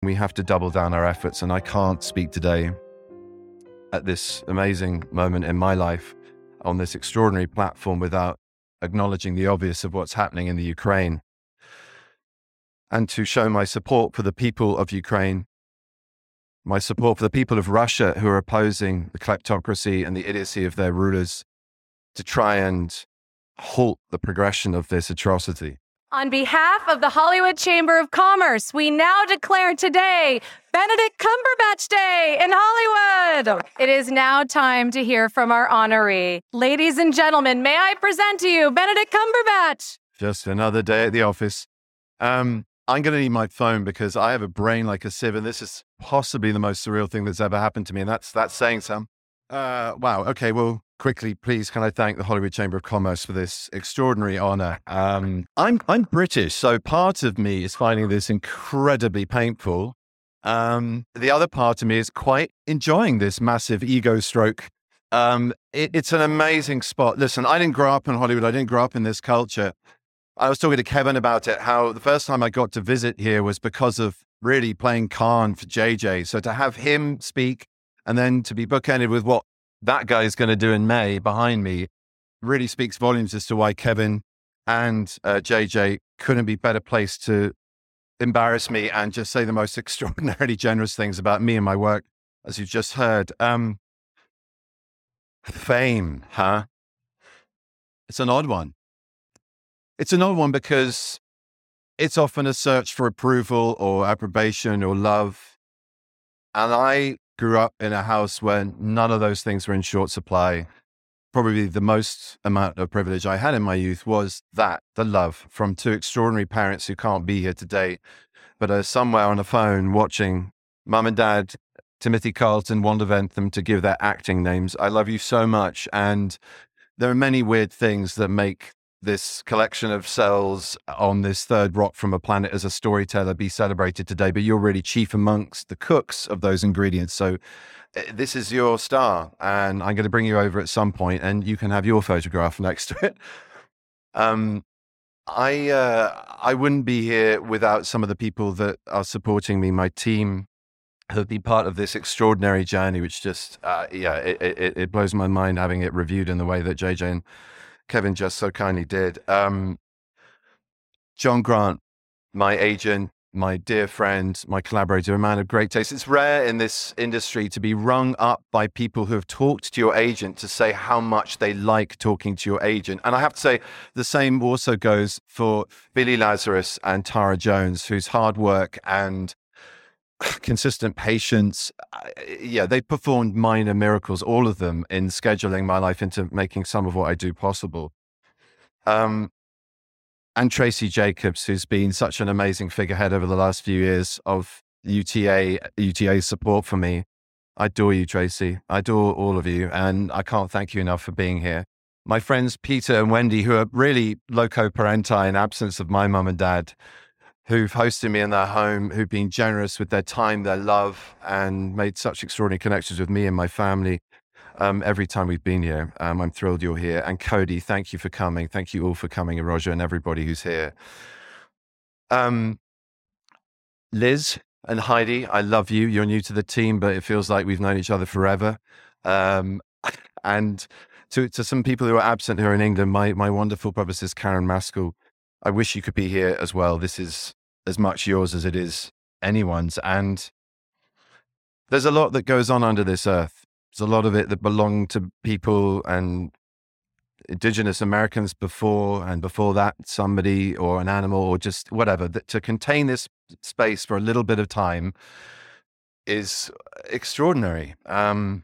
We have to double down our efforts, and I can't speak today at this amazing moment in my life on this extraordinary platform without acknowledging the obvious of what's happening in the Ukraine, and to show my support for the people of Ukraine, my support for the people of Russia who are opposing the kleptocracy and the idiocy of their rulers to try and halt the progression of this atrocity. On behalf of the Hollywood Chamber of Commerce, we now declare today Benedict Cumberbatch Day in Hollywood. It is now time to hear from our honoree. Ladies and gentlemen, may I present to you Benedict Cumberbatch? Just another day at the office. I'm going to need my phone because I have a brain like a sieve, and this is possibly the most surreal thing that's ever happened to me, and that's saying some. Wow. Okay. Well, quickly, please, can I thank the Hollywood Chamber of Commerce for this extraordinary honor? I'm British, so part of me is finding this incredibly painful. The other part of me is quite enjoying this massive ego stroke. It's an amazing spot. Listen, I didn't grow up in Hollywood. I didn't grow up in this culture. I was talking to Kevin about it, how the first time I got to visit here was because of really playing Khan for JJ. So to have him speak and then to be bookended with what that guy is going to do in May behind me really speaks volumes as to why Kevin and JJ couldn't be better placed to embarrass me and just say the most extraordinarily generous things about me and my work, as you've just heard. Fame, huh? It's an odd one. It's an odd one because it's often a search for approval or approbation or love. And I grew up in a house where none of those things were in short supply. Probably the most amount of privilege I had in my youth was that, the love from two extraordinary parents who can't be here today, but are somewhere on a phone watching Mum and Dad, Timothy Carlton, Wanda Ventham, to give their acting names. I love you so much. And there are many weird things that make this collection of cells on this third rock from a planet as a storyteller be celebrated today, but you're really chief amongst the cooks of those ingredients. So this is your star, and I'm going to bring you over at some point and you can have your photograph next to it. I wouldn't be here without some of the people that are supporting me, my team, who've been part of this extraordinary journey, which just, it blows my mind having it reviewed in the way that JJ and Kevin just so kindly did. John Grant, my agent, my dear friend, my collaborator, a man of great taste. It's rare in this industry to be rung up by people who have talked to your agent to say how much they like talking to your agent. And I have to say, the same also goes for Billy Lazarus and Tara Jones, whose hard work and consistent patience, they performed minor miracles, all of them, in scheduling my life into making some of what I do possible. And Tracy Jacobs, who's been such an amazing figurehead over the last few years of UTA support for me. I adore you, Tracy. I adore all of you, and I can't thank you enough for being here. My friends Peter and Wendy, who are really loco parenti in absence of my mum and dad, who've hosted me in their home, who've been generous with their time, their love, and made such extraordinary connections with me and my family every time we've been here. I'm thrilled you're here. And Cody, thank you for coming. Thank you all for coming, and Roger and everybody who's here. Liz and Heidi, I love you. You're new to the team, but it feels like we've known each other forever. And to some people who are absent who are in England, my wonderful publicist, Karen Maskell, I wish you could be here as well. This is as much yours as it is anyone's. And there's a lot that goes on under this earth. There's a lot of it that belonged to people and indigenous Americans before, and before that, somebody or an animal or just whatever. To contain this space for a little bit of time is extraordinary. And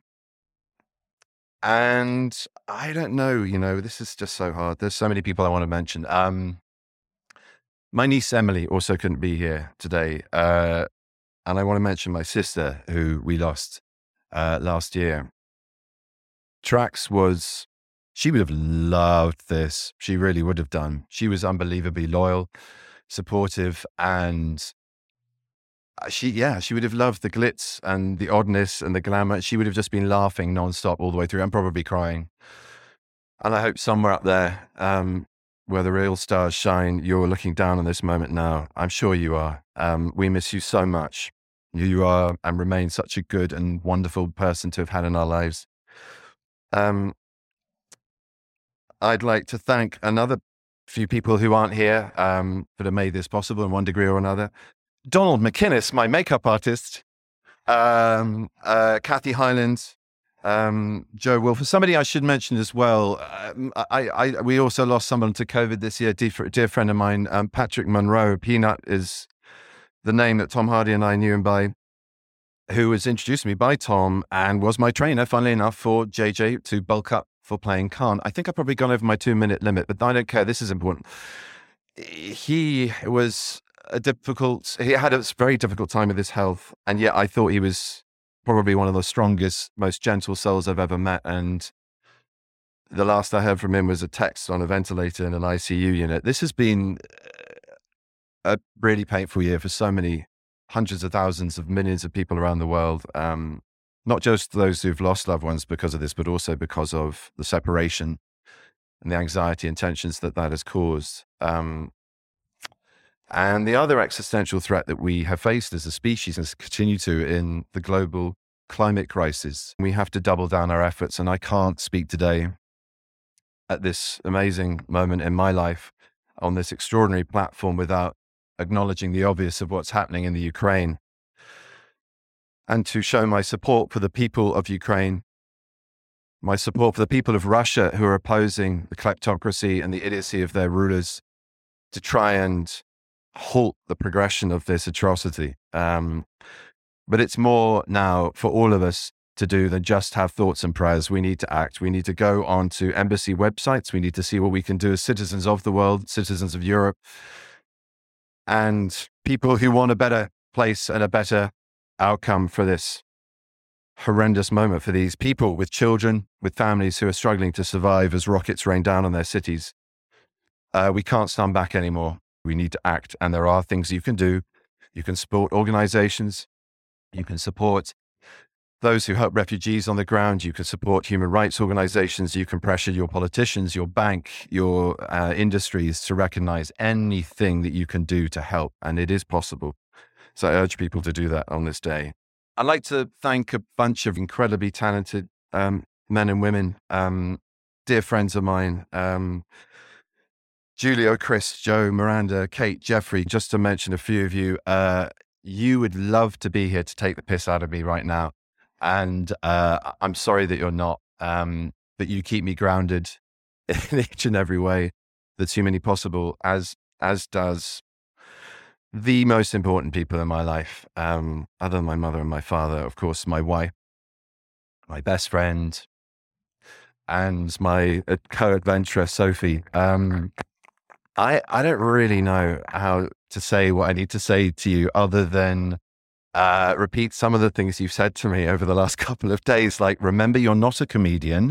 I don't know, this is just so hard. There's so many people I want to mention. My niece Emily also couldn't be here today. And I want to mention my sister, who we lost last year. Trax she would have loved this. She really would have done. She was unbelievably loyal, supportive, and she would have loved the glitz and the oddness and the glamour. She would have just been laughing nonstop all the way through and probably crying. And I hope somewhere up there, where the real stars shine, you're looking down on this moment now. I'm sure you are. We miss you so much. You are and remain such a good and wonderful person to have had in our lives. I'd like to thank another few people who aren't here that have made this possible in one degree or another. Donald McInnes, my makeup artist, Kathy Highland, Joe Wolf. Somebody I should mention as well. We also lost someone to COVID this year. Dear friend of mine, Patrick Monroe. Peanut is the name that Tom Hardy and I knew him by, who was introduced to me by Tom and was my trainer, funnily enough, for JJ to bulk up for playing Khan. I think I've probably gone over my 2-minute limit, but I don't care. This is important. He was he had a very difficult time with his health, and yet I thought he was probably one of the strongest, most gentle souls I've ever met. And the last I heard from him was a text on a ventilator in an ICU unit. This has been a really painful year for so many hundreds of thousands of millions of people around the world. Not just those who've lost loved ones because of this, but also because of the separation and the anxiety and tensions that has caused. And the other existential threat that we have faced as a species and continue to in the global climate crisis. We have to double down our efforts. And I can't speak today at this amazing moment in my life on this extraordinary platform without acknowledging the obvious of what's happening in the Ukraine, and to show my support for the people of Ukraine, my support for the people of Russia who are opposing the kleptocracy and the idiocy of their rulers to try and halt the progression of this atrocity. But it's more now for all of us to do than just have thoughts and prayers. We need to act. We need to go onto embassy websites. We need to see what we can do as citizens of the world, citizens of Europe, and people who want a better place and a better outcome for this horrendous moment for these people with children, with families who are struggling to survive as rockets rain down on their cities. We can't stand back anymore. We need to act. And there are things you can do. You can support organizations. You can support those who help refugees on the ground. You can support human rights organizations. You can pressure your politicians, your bank, your industries to recognize anything that you can do to help. And it is possible. So I urge people to do that on this day. I'd like to thank a bunch of incredibly talented men and women, dear friends of mine, Julio, Chris, Joe, Miranda, Kate, Jeffrey, just to mention a few of you. You would love to be here to take the piss out of me right now. And I'm sorry that you're not, but you keep me grounded in each and every way that's humanly possible, as does the most important people in my life, other than my mother and my father, of course, my wife, my best friend, and my co-adventurer, Sophie. I don't really know how to say what I need to say to you other than repeat some of the things you've said to me over the last couple of days, like, remember, you're not a comedian.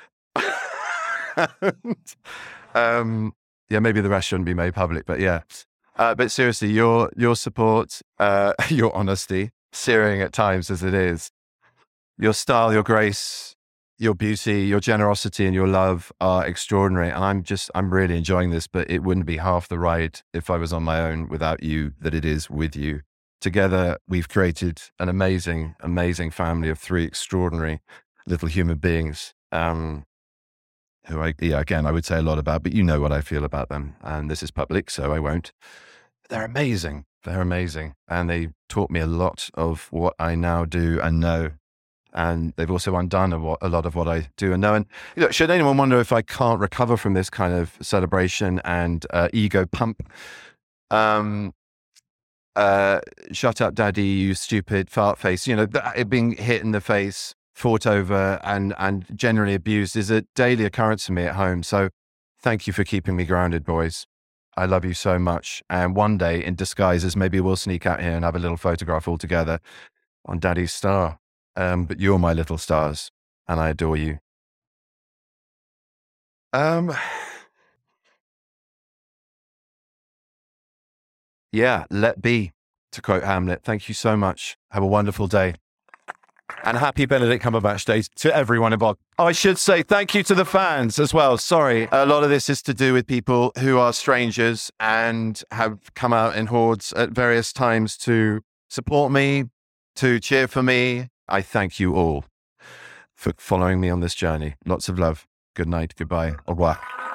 Yeah, maybe the rest shouldn't be made public, but yeah. But seriously, your support, your honesty, searing at times as it is, your style, your grace, your beauty, your generosity, and your love are extraordinary. And I'm really enjoying this, but it wouldn't be half the ride if I was on my own without you that it is with you. Together, we've created an amazing, amazing family of 3 extraordinary little human beings, who I would say a lot about, but you know what I feel about them. And this is public, so I won't. They're amazing. They're amazing. And they taught me a lot of what I now do and know. And they've also undone a lot of what I do and know. And should anyone wonder if I can't recover from this kind of celebration and ego pump, shut up, daddy, you stupid fart face, being hit in the face, fought over, and generally abused is a daily occurrence for me at home. So thank you for keeping me grounded, boys. I love you so much. And one day, in disguises, maybe we'll sneak out here and have a little photograph all together on Daddy's star. But you're my little stars, and I adore you. Yeah, let be, to quote Hamlet. Thank you so much. Have a wonderful day. And happy Benedict Cumberbatch Day to everyone involved. I should say thank you to the fans as well. Sorry, a lot of this is to do with people who are strangers and have come out in hordes at various times to support me, to cheer for me. I thank you all for following me on this journey. Lots of love. Good night. Goodbye. Au revoir.